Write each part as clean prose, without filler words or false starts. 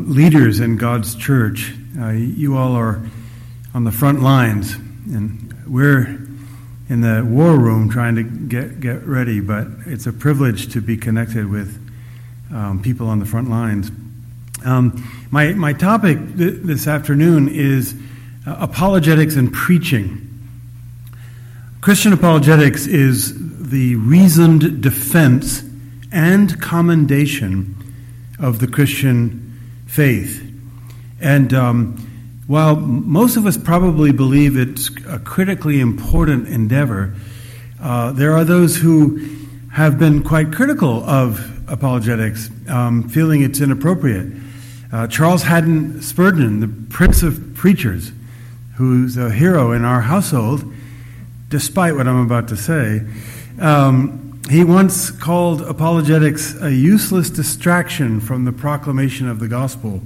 leaders in God's church. You all are on the front lines, and we're in the war room trying to get ready, but it's a privilege to be connected with people on the front lines. My topic this afternoon is apologetics and preaching. Christian apologetics is the reasoned defense and commendation of the Christian faith. And while most of us probably believe it's a critically important endeavor, there are those who have been quite critical of apologetics, feeling it's inappropriate. Charles Haddon Spurgeon, the Prince of Preachers, who's a hero in our household, despite what I'm about to say, he once called apologetics a useless distraction from the proclamation of the gospel.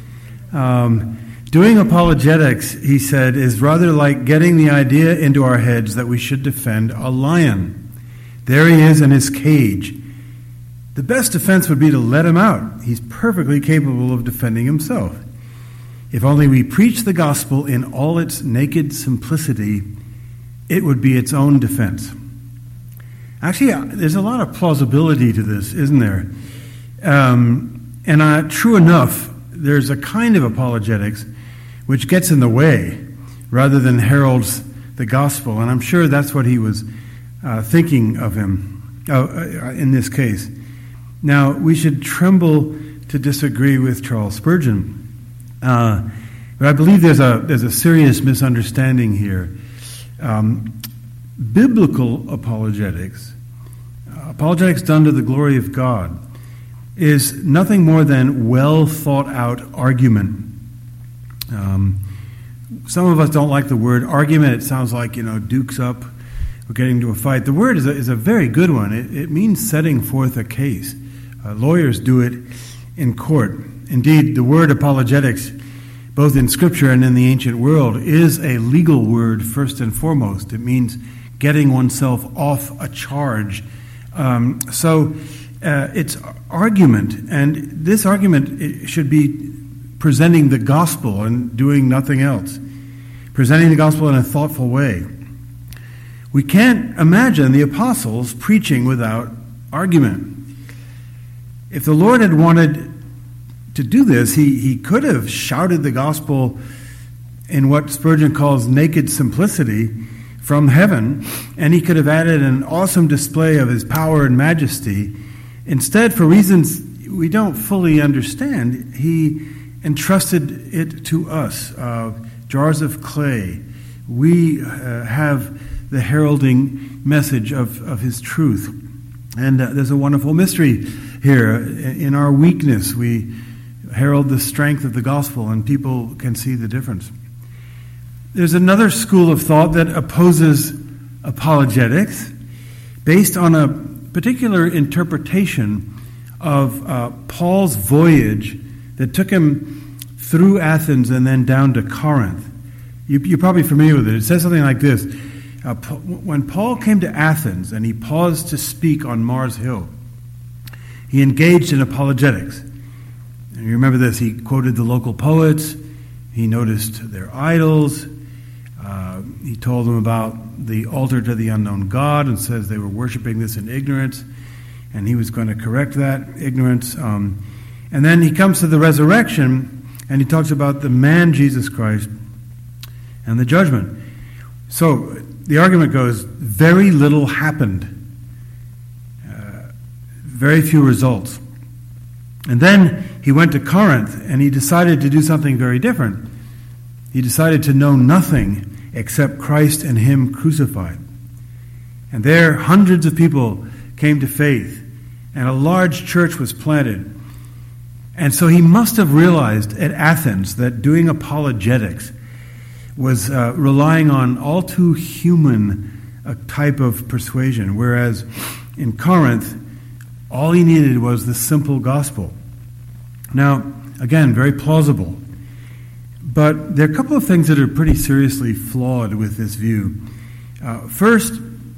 Doing apologetics, he said, is rather like getting the idea into our heads that we should defend a lion. There he is in his cage. The best defense would be to let him out. He's perfectly capable of defending himself. If only we preach the gospel in all its naked simplicity, it would be its own defense. Actually, there's a lot of plausibility to this, isn't there? And true enough, there's a kind of apologetics which gets in the way rather than heralds the gospel. And I'm sure that's what he was thinking of him in this case. Now, we should tremble to disagree with Charles Spurgeon. But I believe there's a serious misunderstanding here. Biblical apologetics, apologetics done to the glory of God, is nothing more than well thought out argument. Some of us don't like the word argument. It sounds like, dukes up or getting into a fight. The word is a very good one. It means setting forth a case. Lawyers do it in court. Indeed, the word apologetics, both in Scripture and in the ancient world, is a legal word first and foremost. It means getting oneself off a charge. So it's argument, and this argument should be presenting the gospel and doing nothing else. Presenting the gospel in a thoughtful way. We can't imagine the apostles preaching without argument. If the Lord had wanted to do this, he could have shouted the gospel in what Spurgeon calls naked simplicity from heaven, and he could have added an awesome display of his power and majesty. Instead, for reasons we don't fully understand, he entrusted it to us, jars of clay. We have the heralding message of his truth. And there's a wonderful mystery here. In our weakness, we herald the strength of the gospel, and people can see the difference. There's another school of thought that opposes apologetics based on a particular interpretation of Paul's voyage that took him through Athens and then down to Corinth. You're probably familiar with it. It says something like this. When Paul came to Athens and he paused to speak on Mars Hill, he engaged in apologetics. And you remember this. He quoted the local poets. He noticed their idols. He told them about the altar to the unknown God and says they were worshiping this in ignorance, and he was going to correct that ignorance. And then he comes to the resurrection, and he talks about the man Jesus Christ and the judgment. So the argument goes, very little happened. Very few results. And then he went to Corinth, and he decided to do something very different. He decided to know nothing except Christ and him crucified. And there, hundreds of people came to faith, and a large church was planted. And so he must have realized at Athens that doing apologetics was relying on all too human a type of persuasion, whereas in Corinth, all he needed was the simple gospel. Now, again, very plausible. But there are a couple of things that are pretty seriously flawed with this view. First,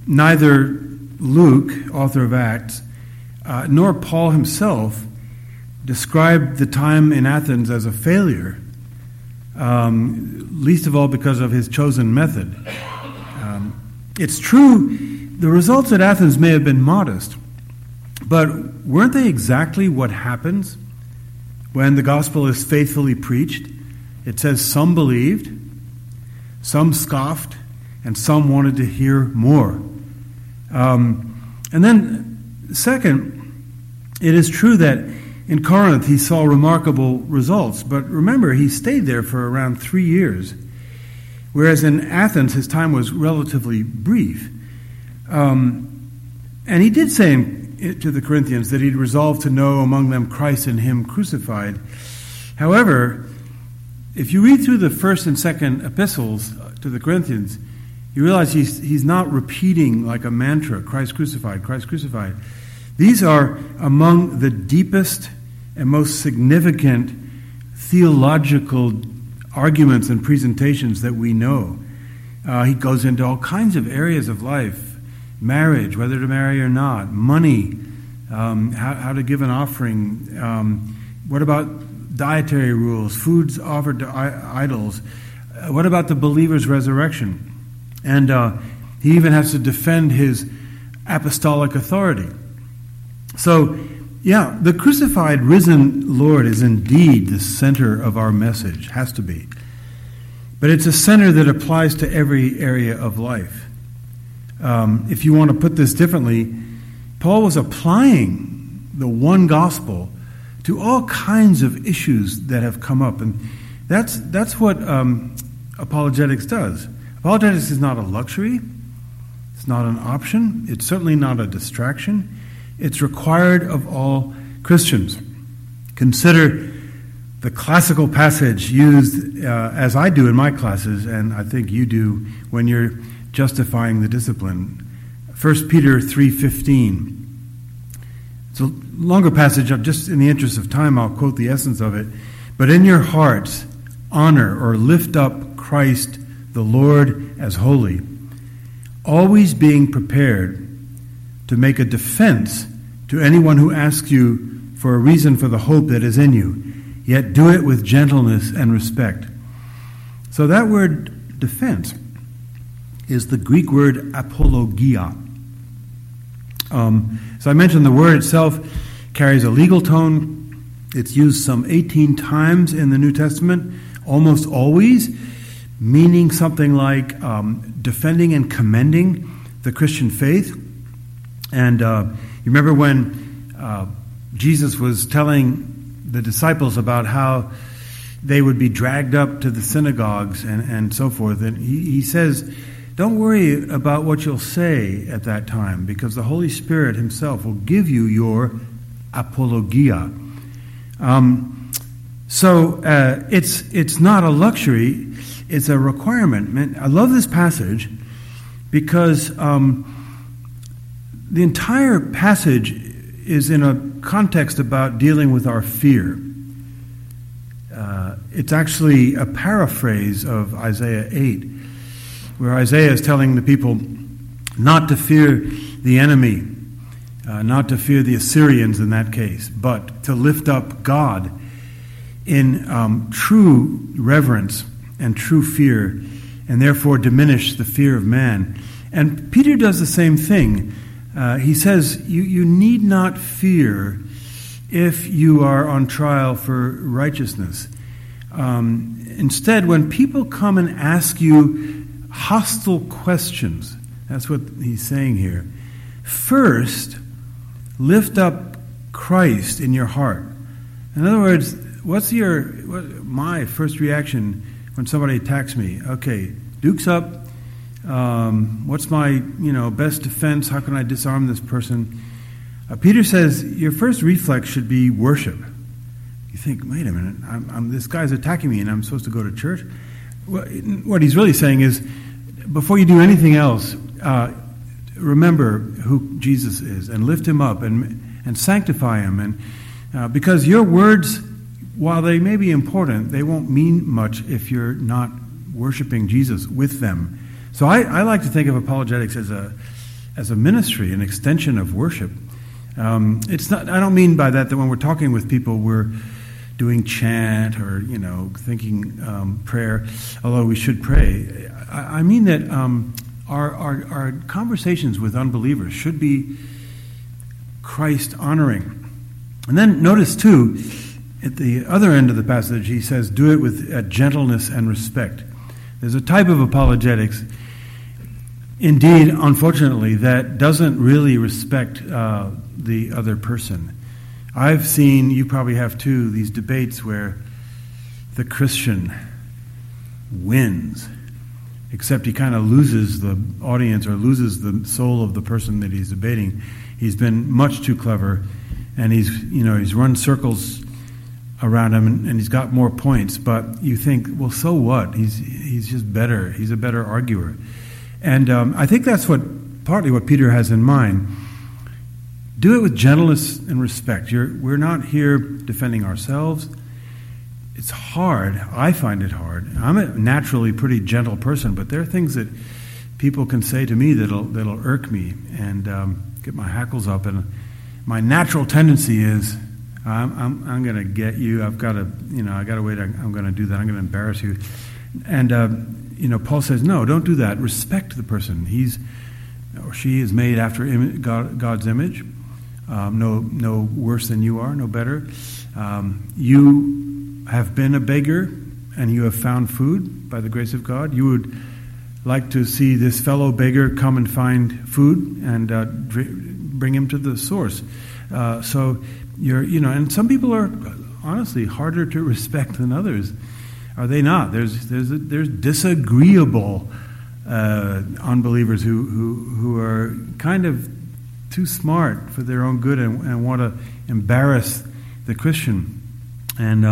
neither Luke, author of Acts, nor Paul himself described the time in Athens as a failure, least of all because of his chosen method. It's true, the results at Athens may have been modest, but weren't they exactly what happens when the gospel is faithfully preached? It says some believed, some scoffed, and some wanted to hear more. And then, second, it is true that in Corinth he saw remarkable results, but remember, he stayed there for around 3 years, whereas in Athens his time was relatively brief. And he did say to the Corinthians that he'd resolved to know among them Christ and him crucified. However, if you read through the first and second epistles to the Corinthians, you realize he's not repeating like a mantra, Christ crucified, Christ crucified. These are among the deepest and most significant theological arguments and presentations that we know. He goes into all kinds of areas of life: marriage, whether to marry or not, money, how to give an offering, what about dietary rules, foods offered to idols, what about the believer's resurrection? And he even has to defend his apostolic authority. So, yeah, the crucified, risen Lord is indeed the center of our message, has to be. But it's a center that applies to every area of life. If you want to put this differently, Paul was applying the one gospel to all kinds of issues that have come up. And that's what apologetics does. Apologetics is not a luxury. It's not an option. It's certainly not a distraction. It's required of all Christians. Consider the classical passage used, as I do in my classes, and I think you do when you're justifying the discipline. 1 Peter 3:15. It's a longer passage. Just in the interest of time, I'll quote the essence of it. But in your hearts, honor or lift up Christ the Lord as holy, always being prepared to make a defense to anyone who asks you for a reason for the hope that is in you, yet do it with gentleness and respect. So that word defense is the Greek word apologia. So I mentioned the word itself carries a legal tone. It's used some 18 times in the New Testament, almost always meaning something like defending and commending the Christian faith. And you remember when Jesus was telling the disciples about how they would be dragged up to the synagogues and so forth. And he says, don't worry about what you'll say at that time, because the Holy Spirit himself will give you your apologia. So it's not a luxury, it's a requirement. Man, I love this passage because the entire passage is in a context about dealing with our fear. It's actually a paraphrase of Isaiah 8, where Isaiah is telling the people not to fear the enemy, not to fear the Assyrians in that case, but to lift up God in true reverence and true fear, and therefore diminish the fear of man. And Peter does the same thing. He says, you need not fear if you are on trial for righteousness. Instead, when people come and ask you hostile questions, that's what he's saying here, first, lift up Christ in your heart. In other words, what's my first reaction when somebody attacks me? Okay, Duke's up. What's my best defense? How can I disarm this person? Peter says your first reflex should be worship. You think, wait a minute, this guy's attacking me and I'm supposed to go to church? Well, what he's really saying is, before you do anything else, remember who Jesus is and lift him up and sanctify him. And because your words, while they may be important, they won't mean much if you're not worshiping Jesus with them. So I like to think of apologetics as a ministry, an extension of worship. It's not. I don't mean by that when we're talking with people, we're doing chant or thinking prayer. Although we should pray, I mean that our conversations with unbelievers should be Christ honoring. And then notice too, at the other end of the passage, he says, "Do it with gentleness and respect." There's a type of apologetics, indeed, unfortunately, that doesn't really respect the other person. I've seen, you probably have too, these debates where the Christian wins, except he kind of loses the audience or loses the soul of the person that he's debating. He's been much too clever, and he's run circles around him, and he's got more points. But you think, well, so what? He's just better. He's a better arguer. And I think that's partly what Peter has in mind. Do it with gentleness and respect. We're not here defending ourselves. It's hard. I find it hard. I'm a naturally pretty gentle person, but there are things that people can say to me that'll irk me and get my hackles up. And my natural tendency is, I'm going to get you. I've got to, I got to wait. I'm going to do that. I'm going to embarrass you. And Paul says, no, don't do that. Respect the person. He's or she is made after God's image. No worse than you are, no better. You have been a beggar and you have found food by the grace of God. You would like to see this fellow beggar come and find food and bring him to the source. So and some people are honestly harder to respect than others. Are they not? There's disagreeable unbelievers who are kind of too smart for their own good and want to embarrass the Christian. And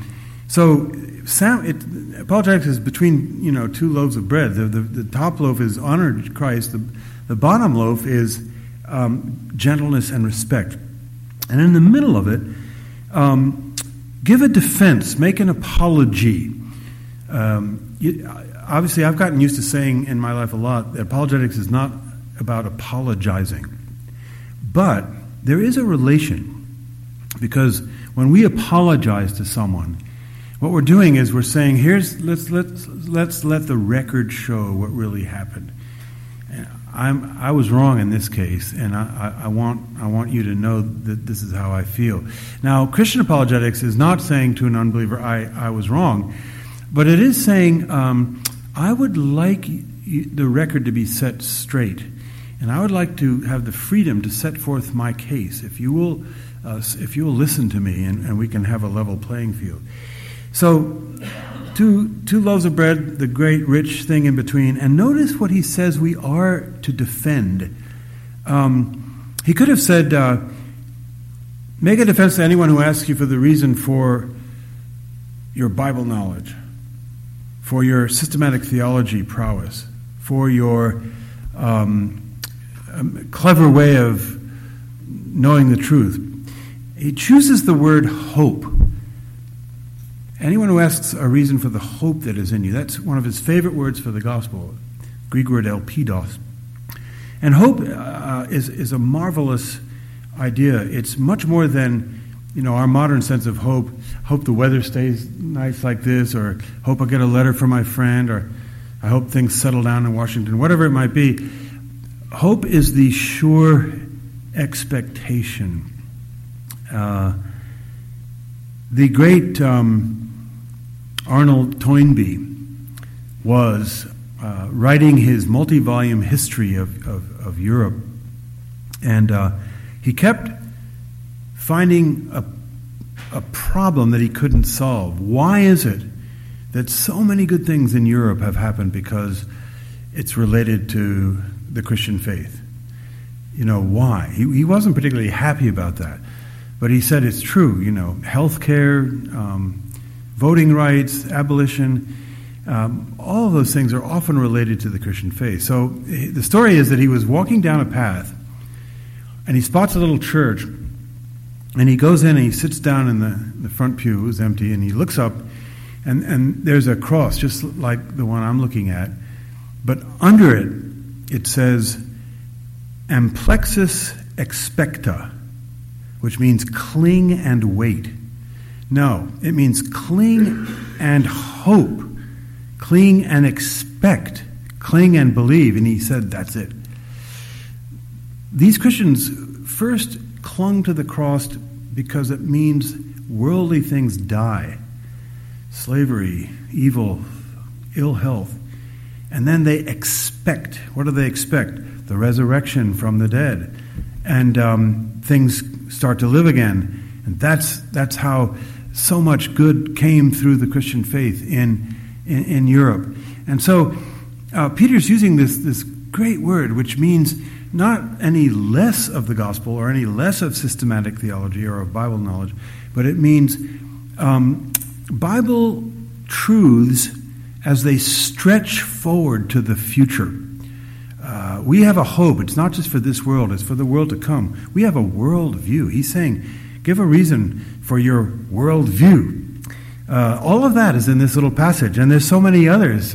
apologetics is between two loaves of bread. The top loaf is honor Christ. The bottom loaf is gentleness and respect. And in the middle of it, give a defense, make an apology. Obviously, I've gotten used to saying in my life a lot that apologetics is not about apologizing. But there is a relation, because when we apologize to someone, what we're doing is we're saying, let's let the record show what really happened. I was wrong in this case, and I want you to know that this is how I feel. Now, Christian apologetics is not saying to an unbeliever, I was wrong, but it is saying, I would like the record to be set straight, and I would like to have the freedom to set forth my case. If you will listen to me, and we can have a level playing field. So, two loaves of bread, the great rich thing in between. And notice what he says we are to defend. He could have said, make a defense to anyone who asks you for the reason for your Bible knowledge, for your systematic theology prowess, for your clever way of knowing the truth. He chooses the word hope. Anyone who asks a reason for the hope that is in you, that's one of his favorite words for the gospel, Greek word elpidos. And hope is a marvelous idea. It's much more than our modern sense of hope. Hope the weather stays nice like this, or hope I get a letter from my friend, or I hope things settle down in Washington, whatever it might be. Hope is the sure expectation. The great Arnold Toynbee was writing his multi-volume history of Europe, and he kept finding a problem that he couldn't solve. Why is it that so many good things in Europe have happened because it's related to the Christian faith? Why? He wasn't particularly happy about that. But he said it's true, health care, voting rights, abolition, all of those things are often related to the Christian faith. So the story is that he was walking down a path, and he spots a little church, and he goes in and he sits down in the front pew, it was empty, and he looks up, and there's a cross, just like the one I'm looking at, but under it says, Amplexus expecta. which means cling and wait. No, it means cling and hope, cling and expect, cling and believe. And he said, that's it. These Christians first clung to the cross because it means worldly things die. Slavery, evil, ill health. And then they expect. What do they expect? The resurrection from the dead. And things start to live again. And that's how so much good came through the Christian faith in Europe. And so Peter's using this great word, which means not any less of the gospel or any less of systematic theology or of Bible knowledge, but it means Bible truths as they stretch forward to the future. We have a hope. It's not just for this world, it's for the world to come. We have a world view. He's saying, give a reason for your world view. All of that is in this little passage, and there's so many others.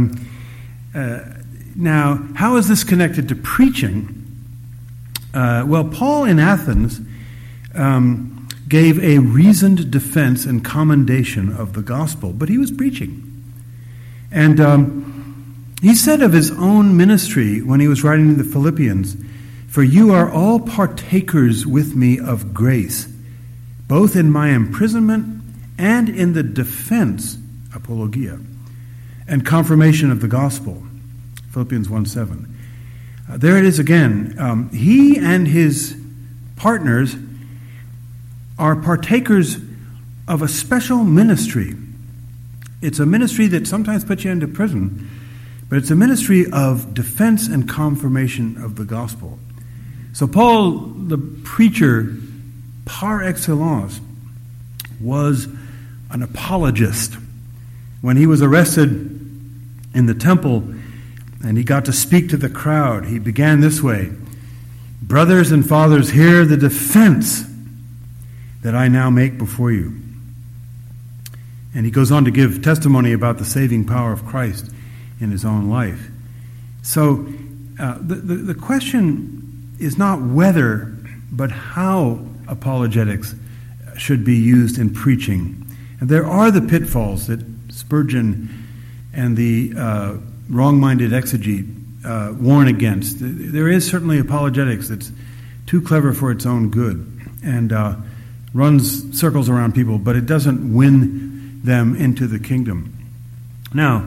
Now, how is this connected to preaching? Well, Paul in Athens gave a reasoned defense and commendation of the gospel, but he was preaching. And he said of his own ministry when he was writing to the Philippians, "For you are all partakers with me of grace, both in my imprisonment and in the defense, apologia, and confirmation of the gospel." Philippians 1:7. There it is again. He and his partners are partakers of a special ministry. It's a ministry that sometimes puts you into prison, but it's a ministry of defense and confirmation of the gospel. So Paul, the preacher par excellence, was an apologist. When he was arrested in the temple and he got to speak to the crowd, he began this way: "Brothers and fathers, hear the defense that I now make before you." And he goes on to give testimony about the saving power of Christ in his own life. So the question is not whether, but how apologetics should be used in preaching. And there are the pitfalls that Spurgeon and the wrong-minded exegete warn against. There is certainly apologetics that's too clever for its own good and runs circles around people, but it doesn't win them into the kingdom. Now,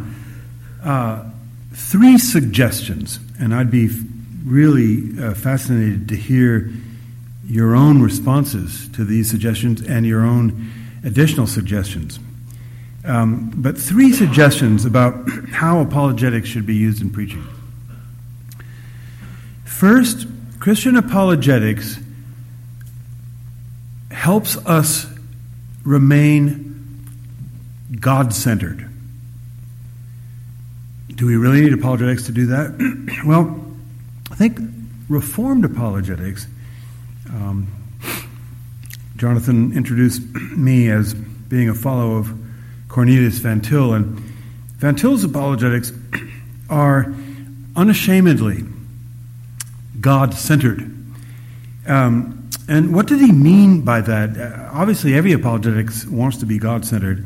3 suggestions, and I'd be really fascinated to hear your own responses to these suggestions and your own additional suggestions. But 3 suggestions about how apologetics should be used in preaching. First, Christian apologetics helps us remain God-centered. Do we really need apologetics to do that? Well, I think Reformed apologetics, Jonathan introduced me as being a follower of Cornelius Van Til, and Van Til's apologetics are unashamedly God-centered. And what did he mean by that? Obviously, every apologetics wants to be God-centered.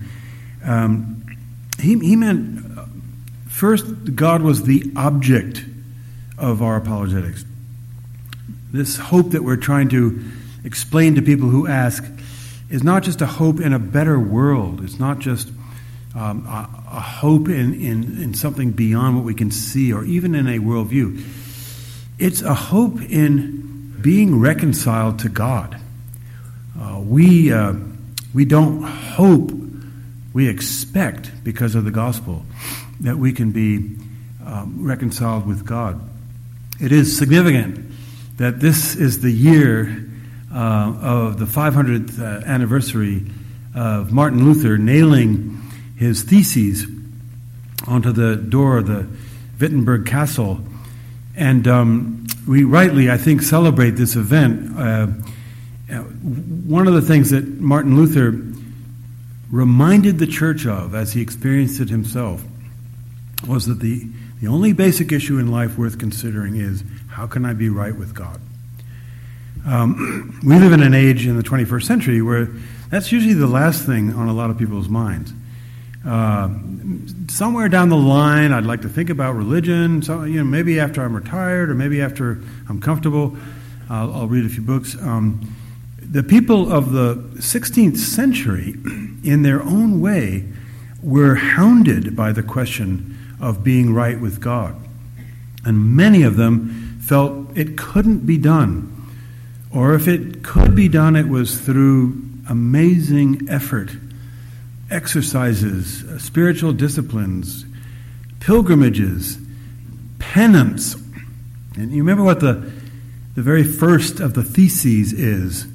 He meant, first, God was the object of our apologetics. This hope that we're trying to explain to people who ask is not just a hope in a better world. It's not just a hope in something beyond what we can see or even in a worldview. It's a hope in being reconciled to God. We don't hope, we expect, because of the gospel, that we can be reconciled with God. It is significant that this is the year of the 500th anniversary of Martin Luther nailing his theses onto the door of the Wittenberg Castle. And we rightly, I think, celebrate this event. One of the things that Martin Luther reminded the church of, as he experienced it himself, was that the only basic issue in life worth considering is, how can I be right with God? We live in an age in the 21st century where that's usually the last thing on a lot of people's minds. Somewhere down the line, I'd like to think about religion. So, maybe after I'm retired, or maybe after I'm comfortable, I'll read a few books. The people of the 16th century, in their own way, were hounded by the question of being right with God, and many of them felt it couldn't be done, or if it could be done, it was through amazing effort, exercises, spiritual disciplines, pilgrimages, penance. And you remember what the very first of the theses is.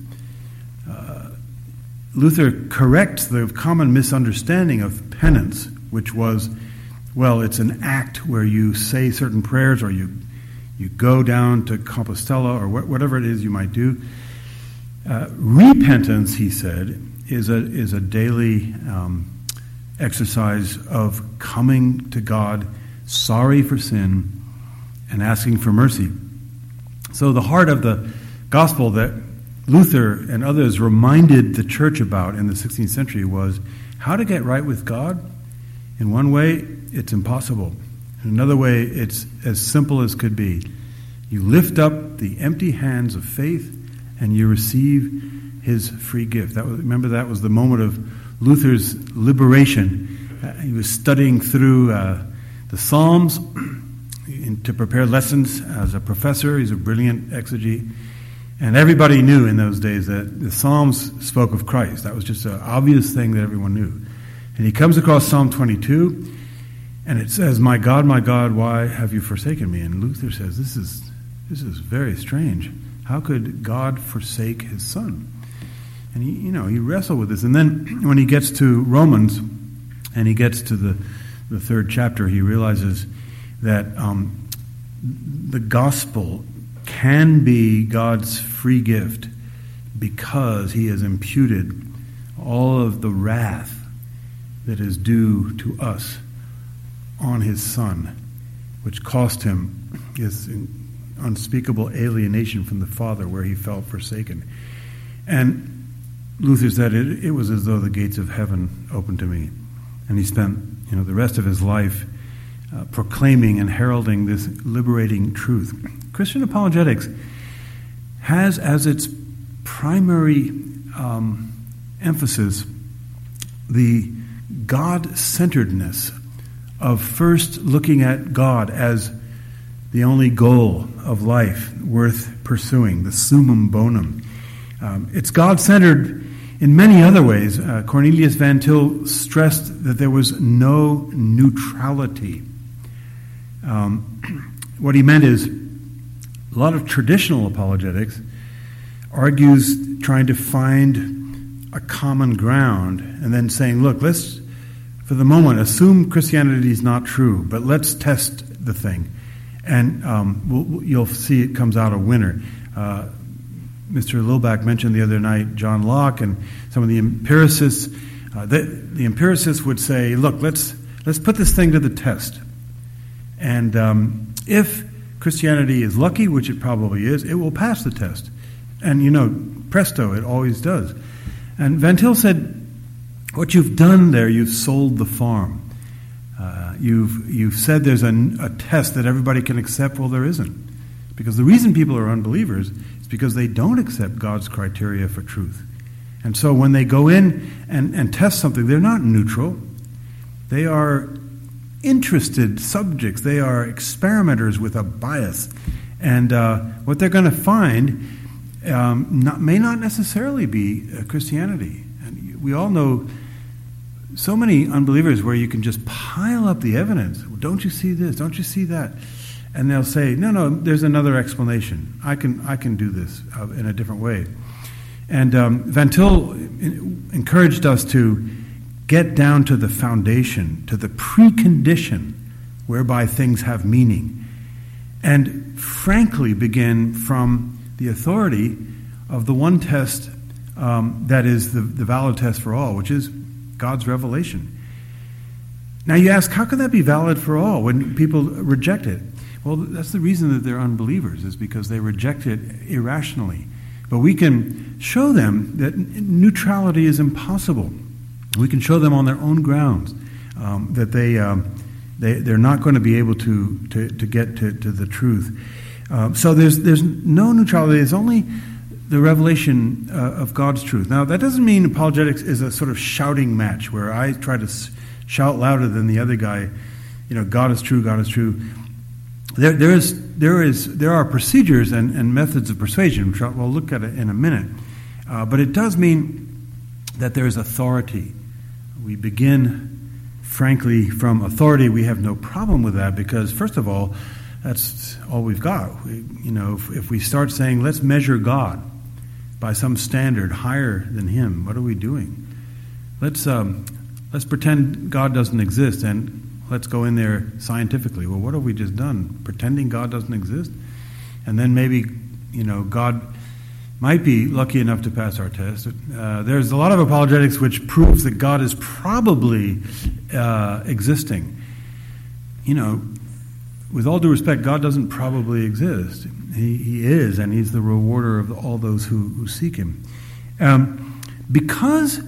Luther corrects the common misunderstanding of penance, which was, well, it's an act where you say certain prayers, or you go down to Compostela, or whatever it is you might do. Repentance, he said, is a daily exercise of coming to God, sorry for sin, and asking for mercy. So the heart of the gospel that Luther and others reminded the church about in the 16th century was how to get right with God. In one way, it's impossible. In another way, it's as simple as could be. You lift up the empty hands of faith and you receive his free gift. Remember, that was the moment of Luther's liberation. He was studying through the Psalms to prepare lessons as a professor. He's a brilliant exegete. And everybody knew in those days that the Psalms spoke of Christ. That was just an obvious thing that everyone knew. And he comes across Psalm 22, and it says, my God, why have you forsaken me?" And Luther says, this is very strange. How could God forsake his Son? And he wrestled with this. And then when he gets to Romans, and he gets to the third chapter, he realizes that the gospel can be God's free gift because he has imputed all of the wrath that is due to us on his Son, which cost him his unspeakable alienation from the Father, where he felt forsaken. And Luther said it was as though the gates of heaven opened to me. And he spent the rest of his life proclaiming and heralding this liberating truth. Christian apologetics has as its primary emphasis the God-centeredness of first looking at God as the only goal of life worth pursuing, the summum bonum. It's God-centered in many other ways. Cornelius Van Til stressed that there was no neutrality. What he meant is, a lot of traditional apologetics argues trying to find a common ground and then saying, look, let's, for the moment, assume Christianity is not true, but let's test the thing. And you'll see it comes out a winner. Mr. Lilback mentioned the other night John Locke and some of the empiricists. The empiricists would say, look, let's put this thing to the test. And if Christianity is lucky, which it probably is, it will pass the test. And presto, it always does. And Van Til said, what you've done there, you've sold the farm. You've said there's a test that everybody can accept. Well, there isn't. Because the reason people are unbelievers is because they don't accept God's criteria for truth. And so when they go in and test something, they're not neutral. They are interested subjects. They are experimenters with a bias. And what they're going to find may not necessarily be Christianity. And we all know so many unbelievers where you can just pile up the evidence. Don't you see this? Don't you see that? And they'll say, no, there's another explanation. I can do this in a different way. And Van Til encouraged us to get down to the foundation, to the precondition whereby things have meaning, and frankly begin from the authority of the one test that is the valid test for all, which is God's revelation. Now you ask, how can that be valid for all when people reject it? Well, that's the reason that they're unbelievers, is because they reject it irrationally. But we can show them that neutrality is impossible. We can show them on their own grounds that they're not going to be able to get to the truth. So there's no neutrality. There's only the revelation of God's truth. Now, that doesn't mean apologetics is a sort of shouting match where I try to shout louder than the other guy. God is true, God is true. There are procedures and methods of persuasion, which we'll look at it in a minute. But it does mean that there is authority. We begin, frankly, from authority. We have no problem with that because, first of all, that's all we've got. If we start saying, let's measure God by some standard higher than Him, what are we doing? Let's pretend God doesn't exist and let's go in there scientifically. Well, what have we just done? Pretending God doesn't exist? And then maybe, God might be lucky enough to pass our test. There's a lot of apologetics which proves that God is probably existing. With all due respect, God doesn't probably exist. He is, and He's the rewarder of all those who seek Him. Because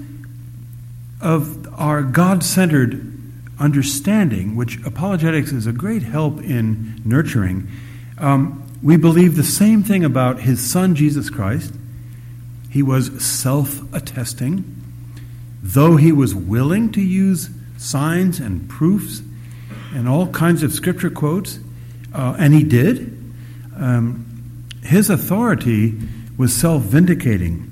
of our God-centered understanding, which apologetics is a great help in nurturing, we believe the same thing about His Son, Jesus Christ. He was self-attesting. Though He was willing to use signs and proofs and all kinds of scripture quotes, and He did, His authority was self-vindicating.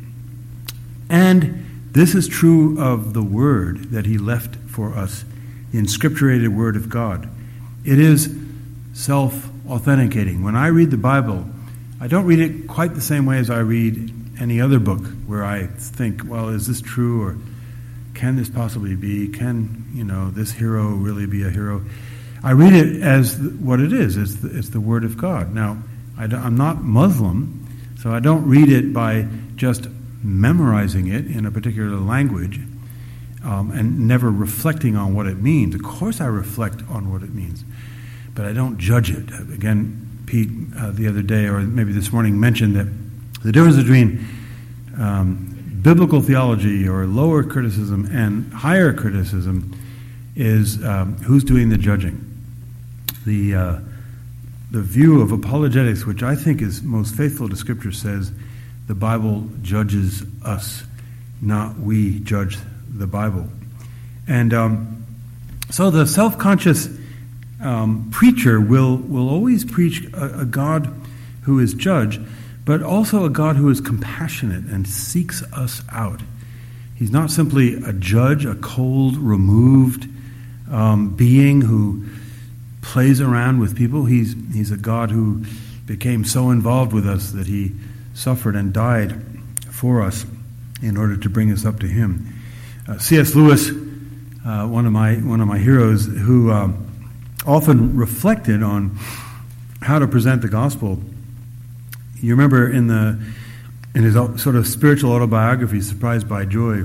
And this is true of the Word that He left for us, the inscripturated Word of God. It is self-authenticating. When I read the Bible, I don't read it quite the same way as I read any other book, where I think, well, is this true, or can this possibly be? Can, this hero really be a hero? I read it as what it is. It's the Word of God. Now, I'm not Muslim, so I don't read it by just memorizing it in a particular language and never reflecting on what it means. Of course I reflect on what it means, but I don't judge it. Again, Pete the other day, or maybe this morning, mentioned that the difference between biblical theology or lower criticism and higher criticism is who's doing the judging. The view of apologetics, which I think is most faithful to Scripture, says the Bible judges us, not we judge the Bible. And so the self-conscious preacher will always preach a God who is judge, but also a God who is compassionate and seeks us out. He's not simply a judge, a cold, removed being who plays around with people. He's a God who became so involved with us that He suffered and died for us in order to bring us up to Him. C.S. Lewis, one of my heroes, who often reflected on how to present the gospel. You remember in his sort of spiritual autobiography, Surprised by Joy,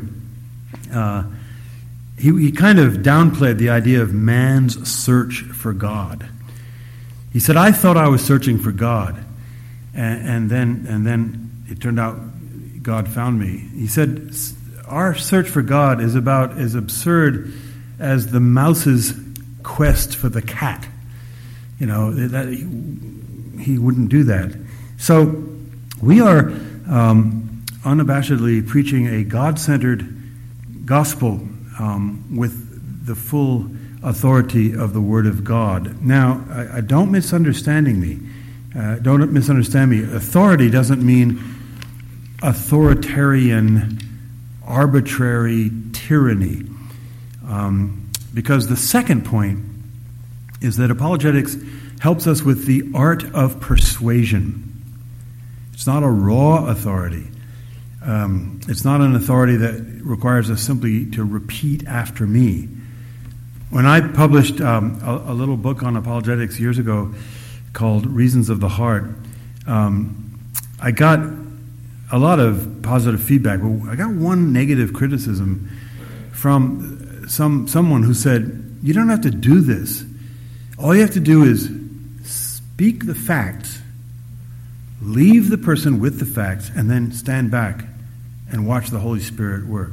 he kind of downplayed the idea of man's search for God. He said, "I thought I was searching for God, and then it turned out God found me." He said, "Our search for God is about as absurd as the mouse's quest for the cat." That he wouldn't do that. So we are unabashedly preaching a God-centered gospel with the full authority of the Word of God. Now, don't misunderstand me. Don't misunderstand me. Authority doesn't mean authoritarian, arbitrary tyranny. Because the second point is that apologetics helps us with the art of persuasion. It's not a raw authority. It's not an authority that requires us simply to repeat after me. When I published a little book on apologetics years ago called Reasons of the Heart, I got a lot of positive feedback. But I got one negative criticism from someone who said, "You don't have to do this. All you have to do is speak the facts leave the person with the facts and then stand back and watch the Holy Spirit work.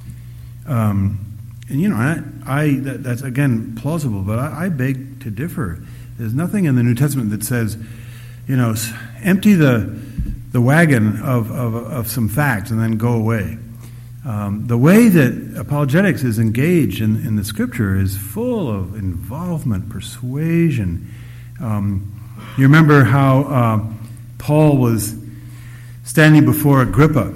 That's again plausible, but I beg to differ. There's nothing in the New Testament that says, empty the wagon of some facts and then go away. The way that apologetics is engaged in the Scripture is full of involvement, persuasion. You remember how Paul was standing before Agrippa,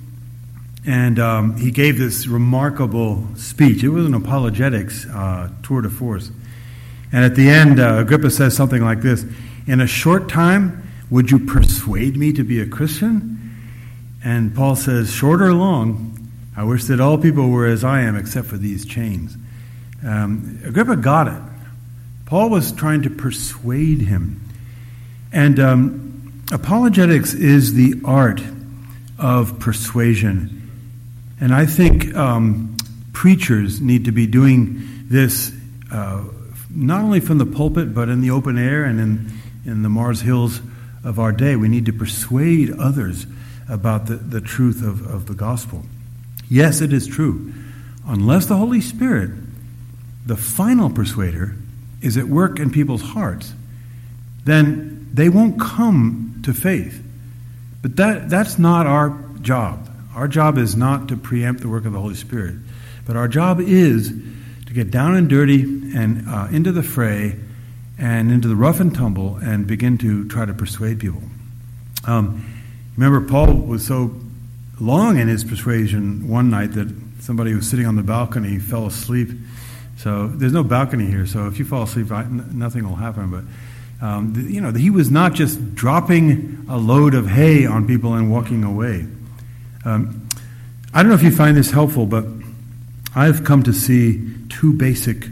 and he gave this remarkable speech. It was an apologetics tour de force. And at the end, Agrippa says something like this: "In a short time, would you persuade me to be a Christian?" And Paul says, "Short or long, I wish that all people were as I am, except for these chains." Agrippa got it. Paul was trying to persuade him. And apologetics is the art of persuasion. And I think preachers need to be doing this not only from the pulpit, but in the open air and in the Mars Hills of our day. We need to persuade others about the truth of the gospel. Yes, it is true. Unless the Holy Spirit, the final persuader, is at work in people's hearts, then they won't come to faith. But that's not our job. Our job is not to preempt the work of the Holy Spirit. But our job is to get down and dirty and into the fray and into the rough and tumble and begin to try to persuade people. Remember, Paul was so long in his persuasion one night that somebody was sitting on the balcony fell asleep. So there's no balcony here, so if you fall asleep, nothing will happen. But he was not just dropping a load of hay on people and walking away. I don't know if you find this helpful, but I've come to see two basic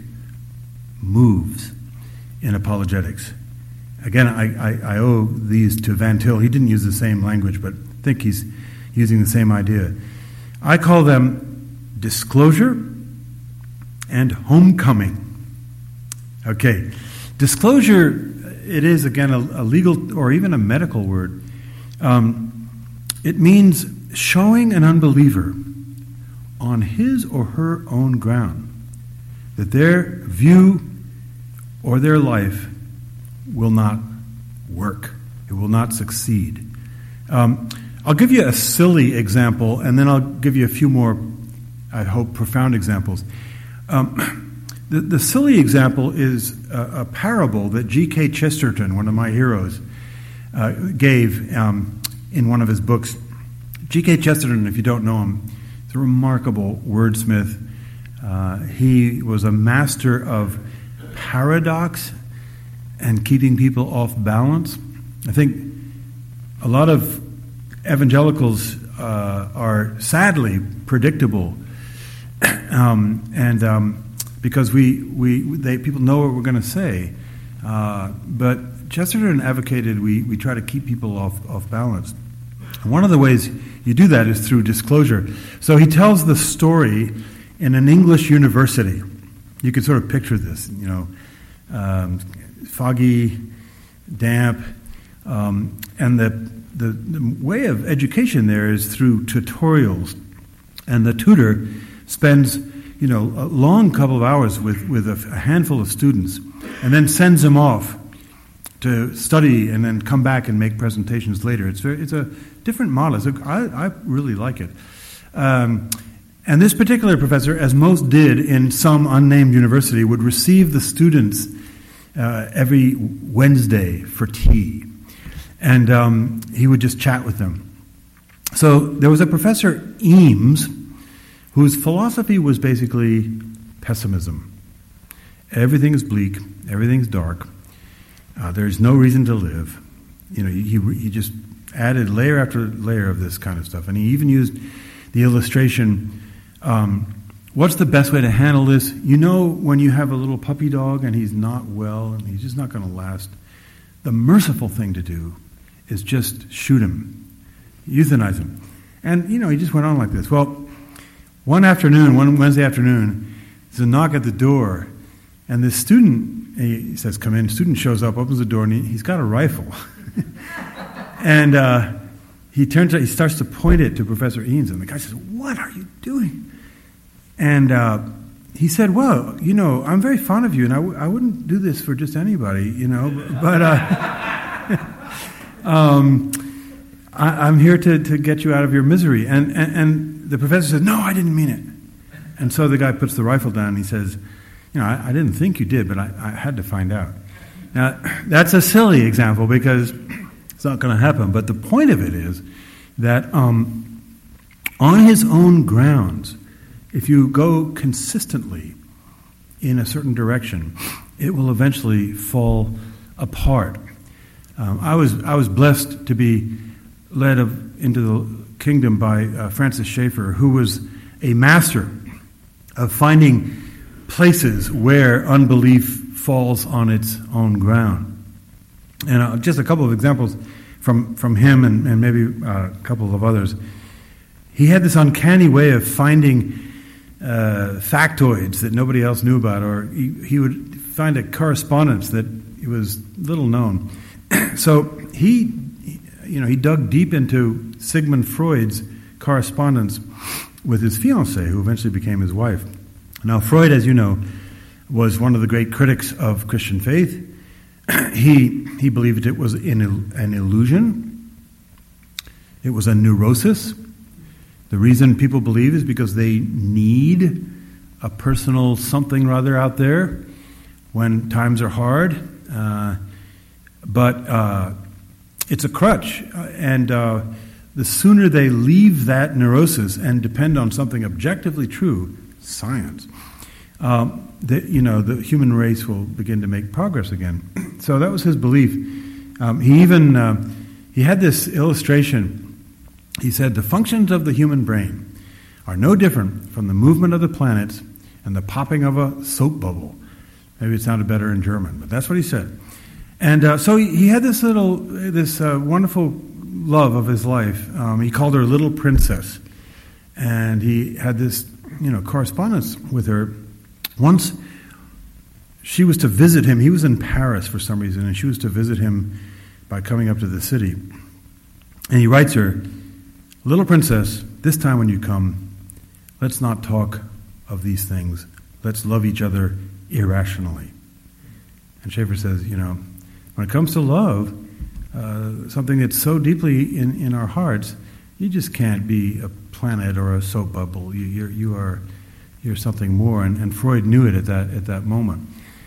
moves in apologetics. Again, I owe these to Van Til. He didn't use the same language, but I think he's using the same idea. I call them disclosure and homecoming. Okay, disclosure, it is, again, a legal or even a medical word. It means showing an unbeliever on his or her own ground that their view or their life will not work. It will not succeed. I'll give you a silly example, and then I'll give you a few more, I hope, profound examples. The silly example is a parable that G.K. Chesterton, one of my heroes, gave in one of his books. G.K. Chesterton, if you don't know him, is a remarkable wordsmith. He was a master of paradox and keeping people off balance. I think a lot of evangelicals are sadly predictable, because people know what we're going to say. But Chesterton advocated we try to keep people off balance. One of the ways you do that is through disclosure. So he tells the story in an English university. You can sort of picture this, foggy, damp, and the way of education there is through tutorials, and the tutor spends a long couple of hours with a handful of students, and then sends them off to study and then come back and make presentations later. It's a different model. I really like it. And this particular professor, as most did in some unnamed university, would receive the students every Wednesday for tea. And he would just chat with them. So there was a Professor Eames whose philosophy was basically pessimism. Everything is bleak. Everything's dark. There's no reason to live. He just added layer after layer of this kind of stuff. And he even used the illustration, what's the best way to handle this? When you have a little puppy dog and he's not well and he's just not going to last, the merciful thing to do is just shoot him, euthanize him. And, he just went on like this. Well, one Wednesday afternoon, there's a knock at the door, and this student, he says, come in. Student shows up, opens the door, and he's got a rifle. And he starts to point it to Professor Eanes, and the guy says, "What are you doing?" And he said, "Well, I'm very fond of you, and I wouldn't do this for just anybody, but I'm here to get you out of your misery." And the professor said, "No, I didn't mean it." And so the guy puts the rifle down, and he says, I didn't think you did, but I had to find out." Now, that's a silly example because it's not going to happen. But the point of it is that on his own grounds, if you go consistently in a certain direction, it will eventually fall apart. I was blessed to be led into the kingdom by Francis Schaeffer, who was a master of finding places where unbelief falls on its own ground. And just a couple of examples from him and maybe a couple of others. He had this uncanny way of finding factoids that nobody else knew about, or he would find a correspondence that was little known. So he dug deep into Sigmund Freud's correspondence with his fiancée, who eventually became his wife. Now, Freud, as you know, was one of the great critics of Christian faith. He believed it was an illusion. It was a neurosis. The reason people believe is because they need a personal something or other out there when times are hard. But it's a crutch. And the sooner they leave that neurosis and depend on something objectively true, science, the human race will begin to make progress again. So that was his belief. He had this illustration. He said, "The functions of the human brain are no different from the movement of the planets and the popping of a soap bubble." Maybe it sounded better in German, but that's what he said. And so he had this wonderful love of his life. He called her Little Princess. And he had this, correspondence with her. Once she was to visit him. He was in Paris for some reason, and she was to visit him by coming up to the city. And he writes her, "Little Princess, this time when you come, let's not talk of these things. Let's love each other irrationally." And Schaeffer says, when it comes to love, something that's so deeply in our hearts, you just can't be a planet or a soap bubble. You're something more. And Freud knew it at that moment.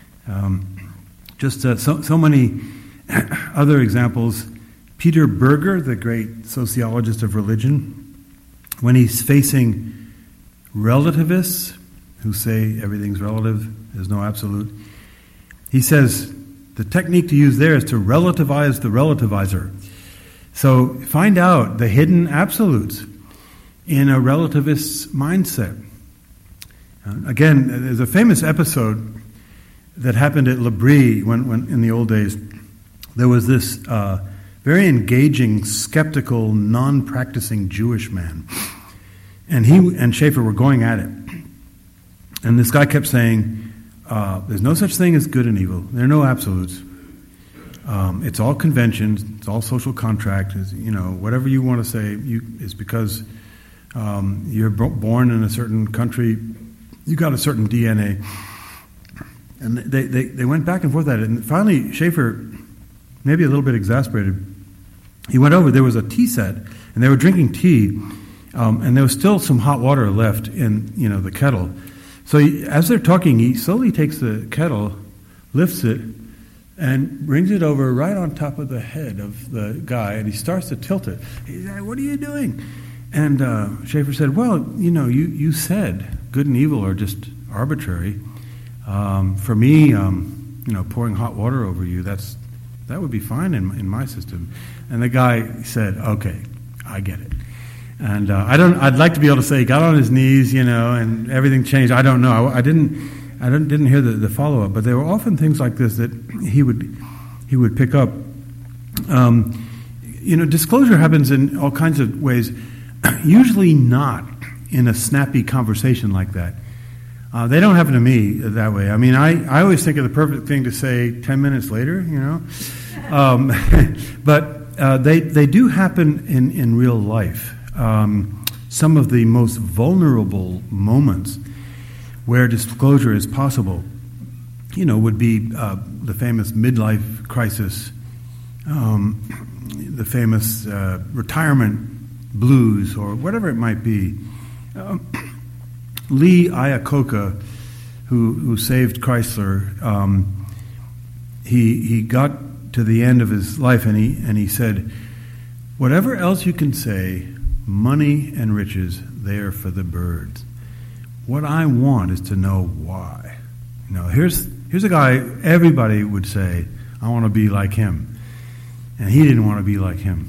So many other examples. Peter Berger, the great sociologist of religion, when he's facing relativists who say everything's relative, there's no absolute, he says the technique to use there is to relativize the relativizer. So find out the hidden absolutes in a relativist's mindset. Again, there's a famous episode that happened at L'Abri when in the old days. There was this very engaging, skeptical, non-practicing Jewish man. And he and Schaeffer were going at it. And this guy kept saying, there's no such thing as good and evil. There are no absolutes. It's all conventions. It's all social contract. It's, whatever you want to say is because you're born in a certain country. You got a certain DNA. And they went back and forth at it. And finally, Schaeffer, maybe a little bit exasperated, he went over. There was a tea set, and they were drinking tea, and there was still some hot water left in the kettle. So as they're talking, he slowly takes the kettle, lifts it, and brings it over right on top of the head of the guy, and he starts to tilt it. He said, "What are you doing?" And Schaeffer said, "Well, you said good and evil are just arbitrary. For me, pouring hot water over you, that would be fine in my system." And the guy said, "Okay, I get it." And I'd like to be able to say he got on his knees, and everything changed. I don't know. I didn't hear the follow up, but there were often things like this that he would pick up. Disclosure happens in all kinds of ways. Usually not in a snappy conversation like that. They don't happen to me that way. I mean, I always think of the perfect thing to say 10 minutes later, But they do happen in real life. Some of the most vulnerable moments where disclosure is possible, would be the famous midlife crisis, the famous retirement blues, or whatever it might be. Lee Iacocca, who saved Chrysler, he got to the end of his life, and he said, "Whatever else you can say, money and riches, they are for the birds. What I want is to know why." Here's a guy everybody would say, "I want to be like him," and he didn't want to be like him.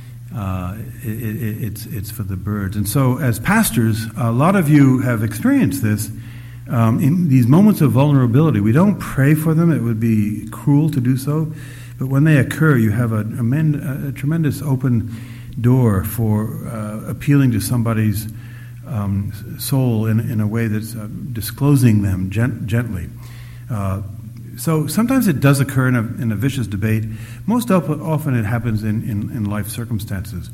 It's for the birds. And so, as pastors, a lot of you have experienced this. In these moments of vulnerability, we don't pray for them. It would be cruel to do so. But when they occur, you have a tremendous open door for appealing to somebody's soul in a way that's disclosing them gently. So sometimes it does occur in a vicious debate. Most often it happens in life circumstances.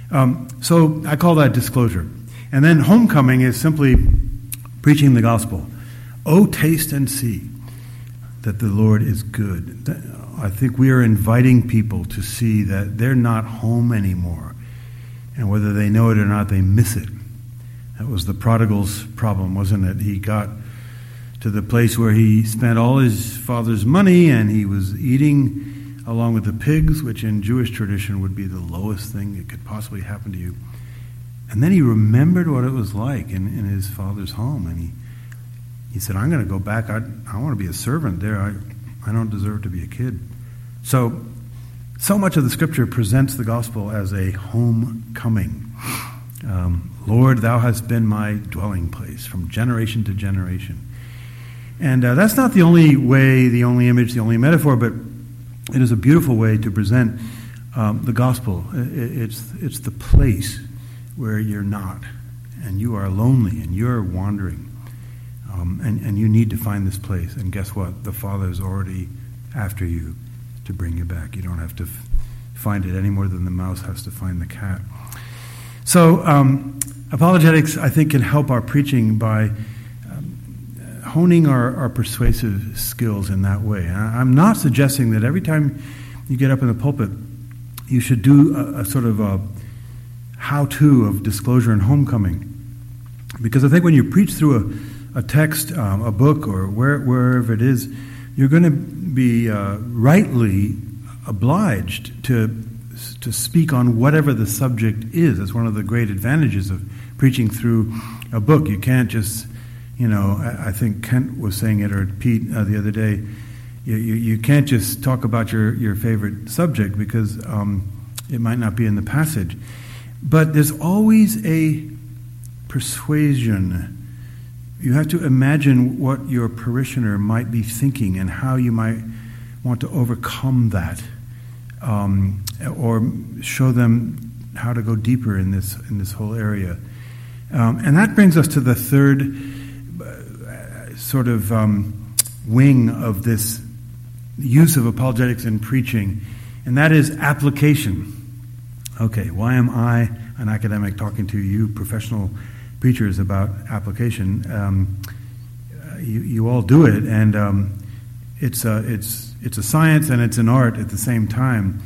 So I call that disclosure. And then homecoming is simply preaching the gospel. Oh, taste and see that the Lord is good. I think we are inviting people to see that they're not home anymore. And whether they know it or not, they miss it. That was the prodigal's problem, wasn't it? He got to the place where he spent all his father's money, and he was eating along with the pigs, which in Jewish tradition would be the lowest thing that could possibly happen to you. And then he remembered what it was like in his father's home, and he said, "I'm going to go back. I want to be a servant there. I don't deserve to be a kid." So much of the Scripture presents the gospel as a homecoming. Lord, thou hast been my dwelling place from generation to generation. And that's not the only way, the only image, the only metaphor, but it is a beautiful way to present the gospel. It's the place where you're not, and you are lonely, and you're wandering, and you need to find this place. And guess what? The Father is already after you to bring you back. You don't have to find it any more than the mouse has to find the cat. So apologetics, I think, can help our preaching by honing our persuasive skills in that way. I'm not suggesting that every time you get up in the pulpit, you should do a sort of a how-to of disclosure and homecoming. Because I think when you preach through a text, a book, or wherever it is, you're going to be rightly obliged to speak on whatever the subject is. That's one of the great advantages of preaching through a book. You can't just, I think Kent was saying it, or Pete the other day, you can't just talk about your favorite subject because it might not be in the passage. But there's always a persuasion. You have to imagine what your parishioner might be thinking and how you might want to overcome that, or show them how to go deeper in this whole area. And that brings us to the third sort of wing of this use of apologetics in preaching, and that is application. Okay, why am I, an academic, talking to you professional preachers about application? You all do it, and it's a science and it's an art at the same time.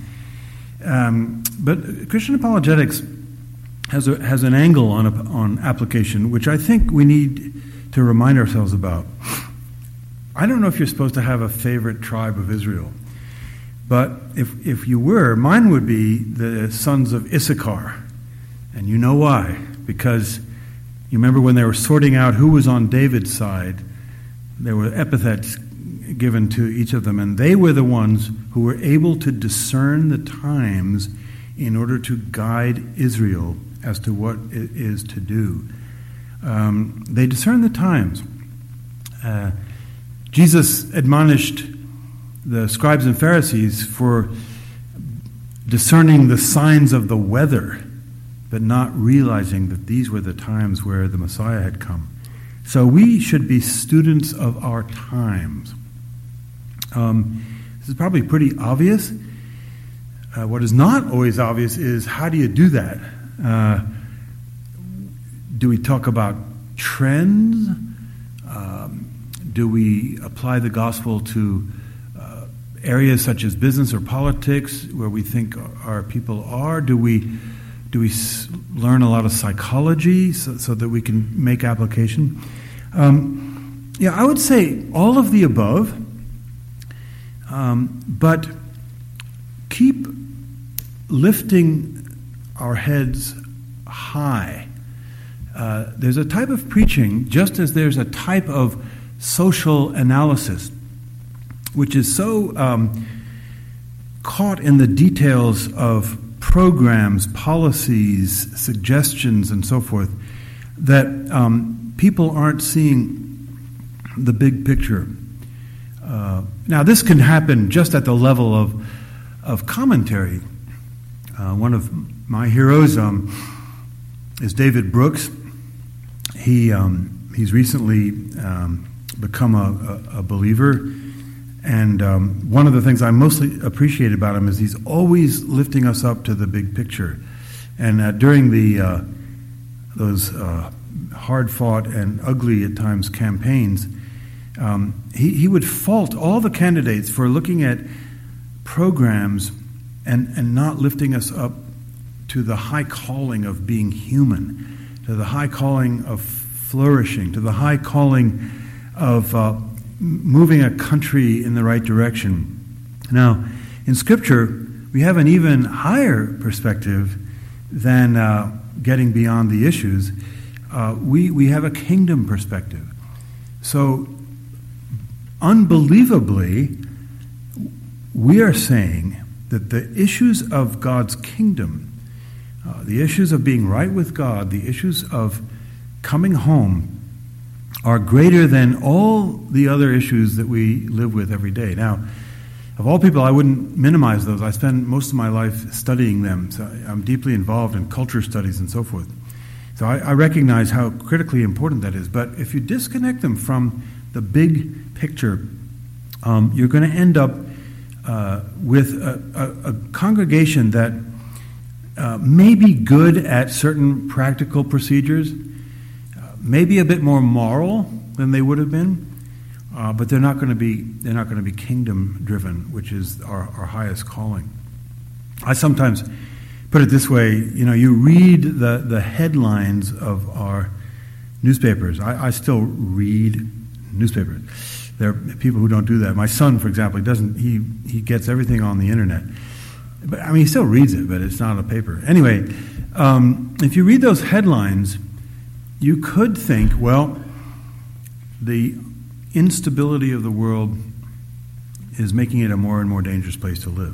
But Christian apologetics has an angle on application, which I think we need to remind ourselves about. I don't know if you're supposed to have a favorite tribe of Israel, but if you were, mine would be the sons of Issachar. And you know why? Because you remember when they were sorting out who was on David's side, there were epithets given to each of them, and they were the ones who were able to discern the times in order to guide Israel as to what it is to do. They discerned the times. Jesus admonished the scribes and Pharisees for discerning the signs of the weather, but not realizing that these were the times where the Messiah had come. So we should be students of our times. This is probably pretty obvious, What is not always obvious is, how do you do that? Do we talk about trends? Do we apply the gospel to areas such as business or politics, where we think our people are? Do we learn a lot of psychology so that we can make application? I would say all of the above, but keep lifting our heads high. There's a type of preaching, just as there's a type of social analysis, which is so caught in the details of programs, policies, suggestions, and so forth, that people aren't seeing the big picture. Now, this can happen just at the level of commentary. One of my heroes is David Brooks. He's recently become a believer, and one of the things I mostly appreciate about him is he's always lifting us up to the big picture. And during those hard-fought and ugly at times campaigns, he would fault all the candidates for looking at programs and not lifting us up to the high calling of being human, to the high calling of flourishing, to the high calling of moving a country in the right direction. Now, in Scripture, we have an even higher perspective than getting beyond the issues. We have a kingdom perspective. So, unbelievably, we are saying that the issues of God's kingdom, the issues of being right with God, the issues of coming home, are greater than all the other issues that we live with every day. Now, of all people, I wouldn't minimize those. I spend most of my life studying them. So I'm deeply involved in culture studies and so forth. So I recognize how critically important that is. But if you disconnect them from the big picture, you're going to end up with a congregation that may be good at certain practical procedures, maybe a bit more moral than they would have been, but they're not going to be kingdom driven, which is our highest calling. I sometimes put it this way: you read the headlines of our newspapers. I still read newspapers. There are people who don't do that. My son, for example, he gets everything on the internet. But he still reads it, but it's not a paper. Anyway, if you read those headlines, you could think, well, the instability of the world is making it a more and more dangerous place to live.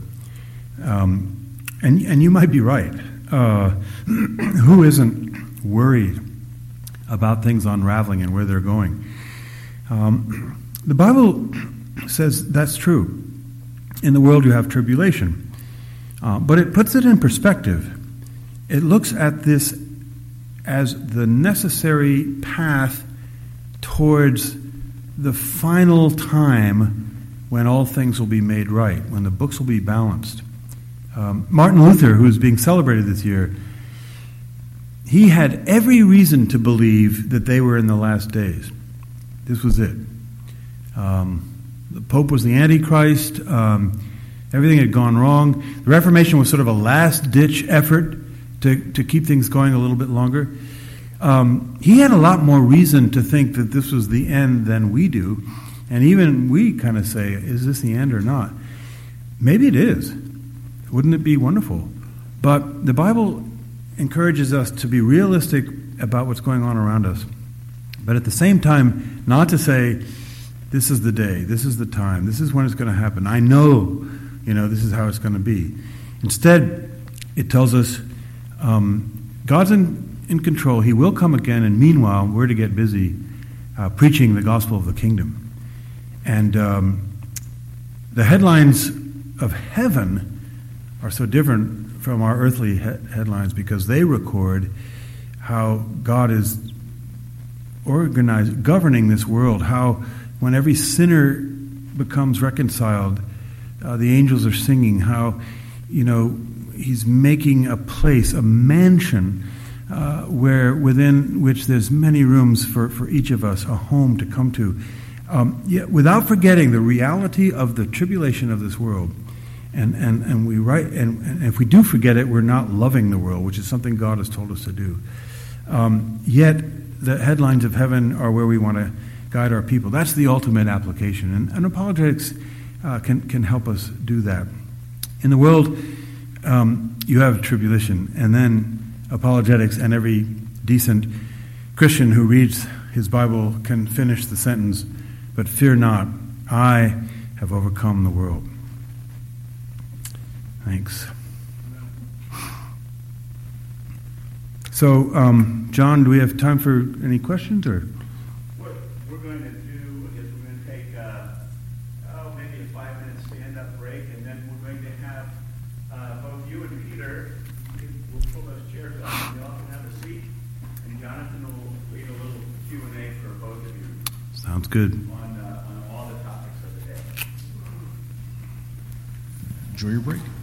And you might be right. Who isn't worried about things unraveling and where they're going? The Bible says that's true. In the world you have tribulation. But it puts it in perspective. It looks at this as the necessary path towards the final time when all things will be made right, when the books will be balanced. Martin Luther, who is being celebrated this year, he had every reason to believe that they were in the last days. This was it. The Pope was the Antichrist. Everything had gone wrong. The Reformation was sort of a last-ditch effort to keep things going a little bit longer. He had a lot more reason to think that this was the end than we do. And even we kind of say, is this the end or not? Maybe it is. Wouldn't it be wonderful? But the Bible encourages us to be realistic about what's going on around us. But at the same time, not to say, this is the day, this is the time, this is when it's going to happen. I know, this is how it's going to be. Instead, it tells us God's in control. He will come again, and meanwhile, we're to get busy preaching the gospel of the kingdom. And the headlines of heaven are so different from our earthly headlines because they record how God is governing this world, how when every sinner becomes reconciled, the angels are singing, how He's making a place, a mansion, where within which there's many rooms for each of us, a home to come to. Yet without forgetting the reality of the tribulation of this world. And if we do forget it, we're not loving the world, which is something God has told us to do. Yet the headlines of heaven are where we want to guide our people. That's the ultimate application. And apologetics can help us do that. In the world, you have tribulation, and then apologetics, and every decent Christian who reads his Bible can finish the sentence, "But fear not, I have overcome the world." Thanks. So, John, do we have time for any questions? Or what we're going to do is we're going to take maybe a 5-minute stand-up break, and then we're going to have both you and Peter. We'll pull those chairs up, and you all can have a seat. And Jonathan will read a little Q&A for both of you. Sounds good. On all the topics of the day. Enjoy your break.